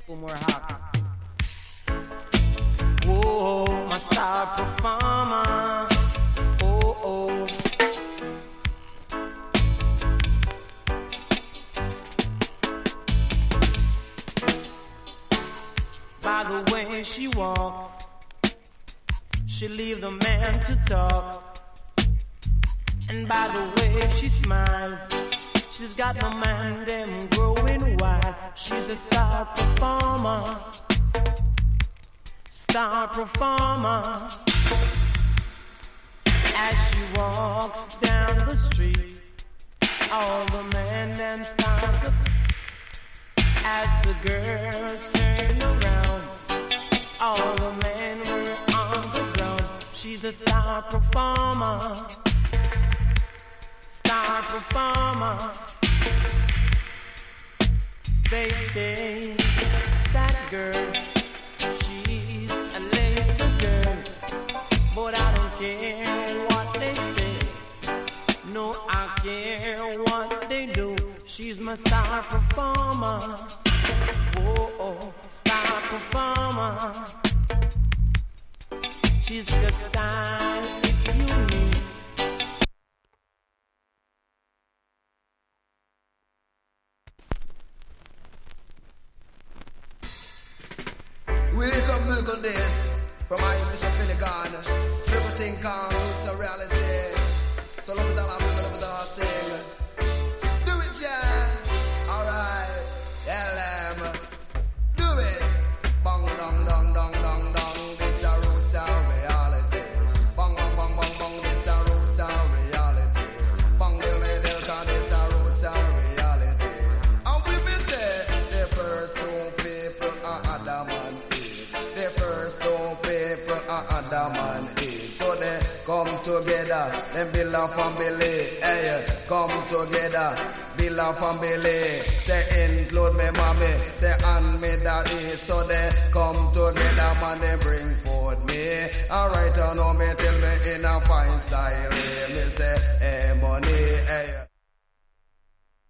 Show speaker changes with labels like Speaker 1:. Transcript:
Speaker 1: More hot. Whoa, my star performer. Oh, oh. By the way she walks, she leave the man to talk. And by the way she smiles, she's got the man them growing wild. She's a star performer. Star performer. As she walks down the street, all the men them start to. As the girls turn around, all the men were on the ground. She's a star performer. Star performer. They say that girl, she's a lazy girl, but I don't care what they say. No, I care what they do. She's my star performer. Oh, oh, star performer. She's the style, it's unique.
Speaker 2: We come milk on this from my Bishop Billy Garner. Everything comes, it's a reality. So love it all, love it all, sing. Do it, yeah. Alright, tell them. Do it. Bang, dong, dong, dong, dong, dong. This a roots of reality. Bang, bang, bang, bang, bang. This a roots of reality. Bang, diddle, diddle, cause this a roots of reality. And we be say, the first two people are Adam and Eve. The first two people are Adam and Eve. So they come together, then build a family. Hey, come together, build a family. Say include me mommy, say and me daddy. So they come together, man, they bring forth me. Alright, I know me, tell me in a fine style. Me say, hey money, hey.